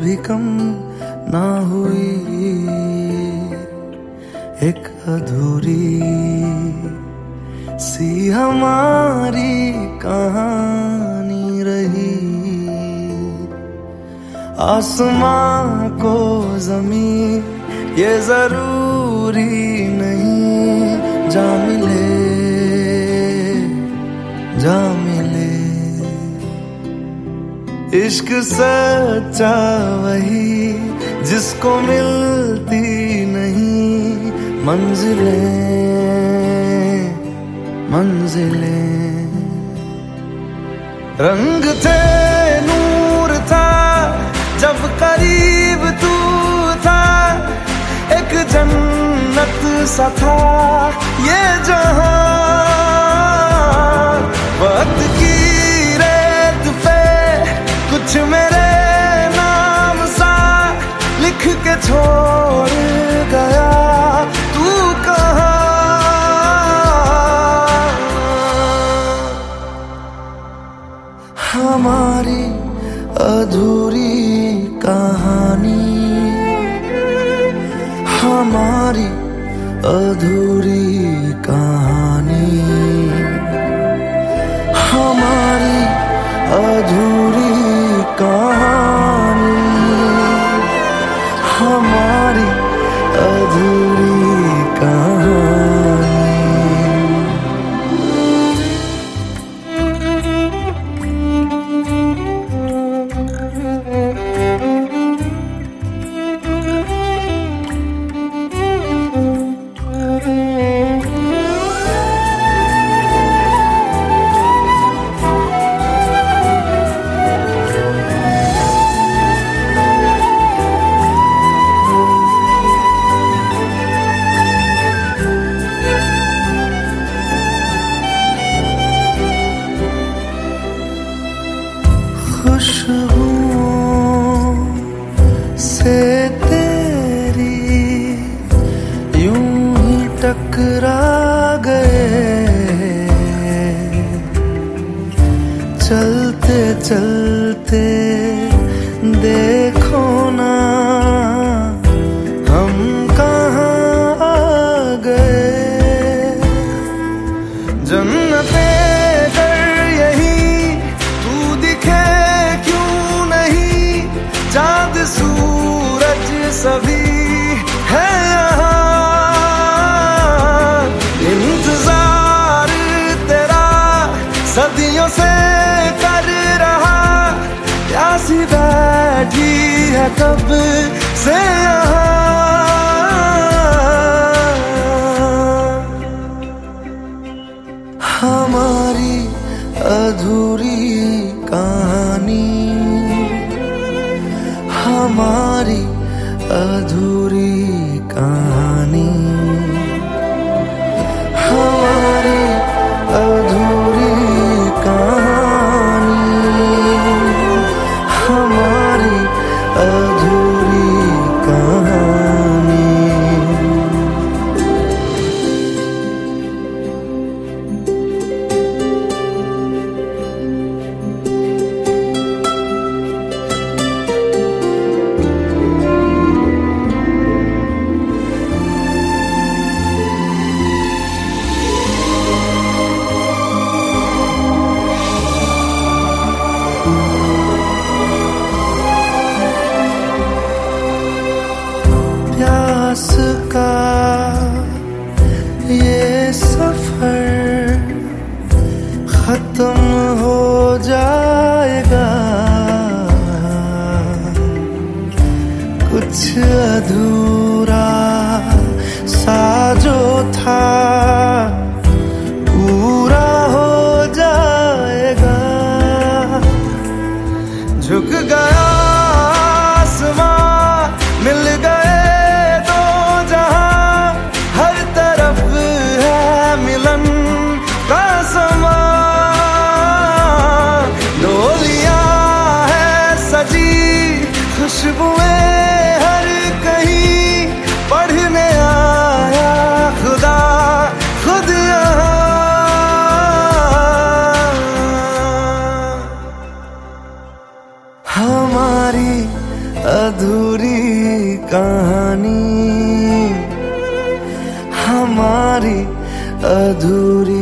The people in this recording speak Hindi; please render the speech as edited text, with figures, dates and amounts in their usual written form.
भी कम ना हुई, एक अधूरी सी हमारी कहानी रही। आसमां को ज़मीन ये जरूरी नहीं, जा मिले जा मिले। इश्क सच्चा वही जिसको मिलती नहीं मंजिलें मंजिलें। रंग थे नूर था जब करीब तू था, एक जन्नत सा था ये जहां। वक्त की रेत पे कुछ मेरे नाम सा लिख के छोड़ गया, तू कहाँ? हमारी अधूरी कहानी, हमारी अधूरी कहानी, हमारी अधूरी कहानी, हमारी अधूरी कहानी। खुशबुओं से तेरी यूं ही टकरा गए, चलते चलते देखो ना हम कहाँ आ गए। जन्नते चाँद सूरज सभी है यहाँ, इंतजार तेरा सदियों से कर रहा, प्यासी बैठी है कब से यहाँ। हमारी अधूरी कहानी, हमारी अधूरी कहानी, हमारी अधूरी कहानी, हमारी अधूरी कहानी। प्यास का ये सफर खत्म हो जाएगा, कुछ अधूरा सा जो था पूरा हो जाएगा। झुक गया आसमां, मिल गए दो जहां, हर तरफ है मिलन का समा। डोलियां है सजी, खुशबुएं हर कहीं, पढ़ने आया खुदा अधूरी कहानी, हमारी अधूरी